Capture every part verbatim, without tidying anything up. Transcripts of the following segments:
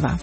два.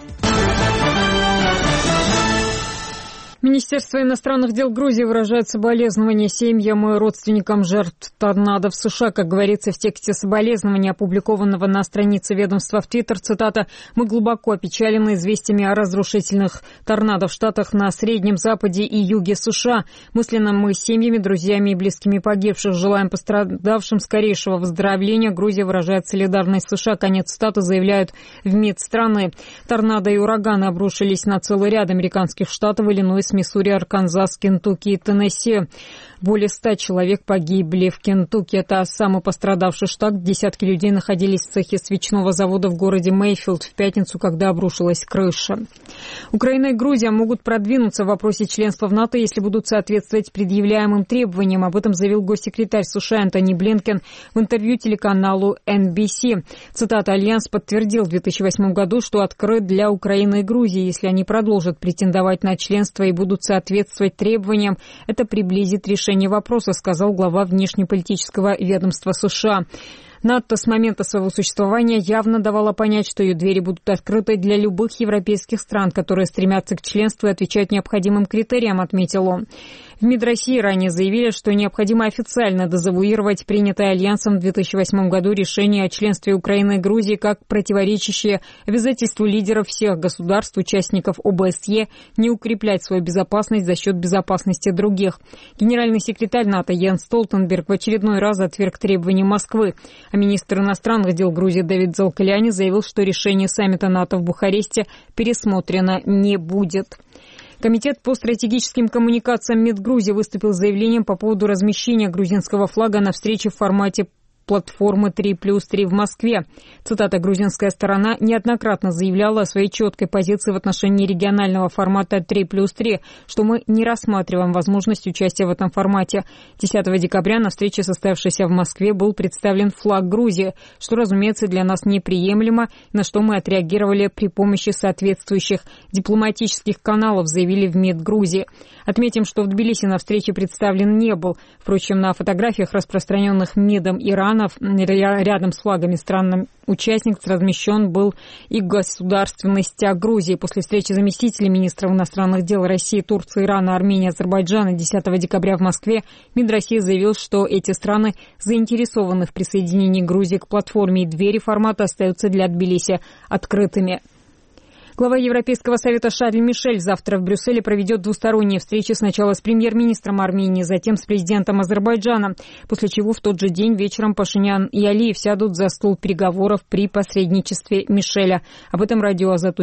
Министерство иностранных дел Грузии выражает соболезнования семьям и родственникам жертв торнадо в США. Как говорится в тексте соболезнования, опубликованного на странице ведомства в Твиттер, цитата: «Мы глубоко опечалены известиями о разрушительных торнадо в штатах на Среднем Западе и Юге США. Мысленно мы с семьями, друзьями и близкими погибших. Желаем пострадавшим скорейшего выздоровления. Грузия выражает солидарность с США». Конец цитаты, заявляют в МИД страны. Торнадо и ураганы обрушились на целый ряд американских штатов: Иллинойс, Миссури, Арканзас, Кентукки и Теннесси. Более ста человек погибли в Кентукки. Это самый пострадавший штат. Десятки людей находились в цехе свечного завода в городе Мейфилд в пятницу, когда обрушилась крыша. Украина и Грузия могут продвинуться в вопросе членства в НАТО, если будут соответствовать предъявляемым требованиям. Об этом заявил госсекретарь США Антони Блинкен в интервью телеканалу эн би си. Цитата: «Альянс подтвердил в две тысячи восьмом году, что открыт для Украины и Грузии. Если они продолжат претендовать на членство и будут соответствовать требованиям, это приблизит решение вопроса», сказал глава внешнеполитического ведомства США. НАТО с момента своего существования явно давала понять, что ее двери будут открыты для любых европейских стран, которые стремятся к членству и отвечают необходимым критериям, отметил он. В МИД России ранее заявили, что необходимо официально дезавуировать принятое Альянсом в две тысячи восьмом году решение о членстве Украины и Грузии как противоречащее обязательству лидеров всех государств, участников о бэ эс е, не укреплять свою безопасность за счет безопасности других. Генеральный секретарь НАТО Йенс Столтенберг в очередной раз отверг требования Москвы. А министр иностранных дел Грузии Давид Залкаляни заявил, что решение саммита НАТО в Бухаресте пересмотрено не будет. Комитет по стратегическим коммуникациям МИД Грузии выступил с заявлением по поводу размещения грузинского флага на встрече в формате платформы три плюс три в Москве. Цитата: «Грузинская сторона неоднократно заявляла о своей четкой позиции в отношении регионального формата три плюс три, что мы не рассматриваем возможность участия в этом формате. десятого декабря на встрече, состоявшейся в Москве, был представлен флаг Грузии, что, разумеется, для нас неприемлемо, на что мы отреагировали при помощи соответствующих дипломатических каналов», заявили в МИД Грузии. Отметим, что в Тбилиси на встрече представлен не был. Впрочем, на фотографиях, распространенных МИДом Ирана, рядом с флагами стран-участниц размещен был и государственный стяг Грузии. После встречи заместителей министров иностранных дел России, Турции, Ирана, Армении, Азербайджана десятого декабря в Москве МИД России заявил, что эти страны заинтересованы в присоединении Грузии к платформе, и двери формата остаются для Тбилиси открытыми. Глава Европейского совета Шарль Мишель завтра в Брюсселе проведет двусторонние встречи сначала с премьер-министром Армении, затем с президентом Азербайджана, после чего в тот же день вечером Пашинян и Алиев сядут за стол переговоров при посредничестве Мишеля. Об этом радио «Азат»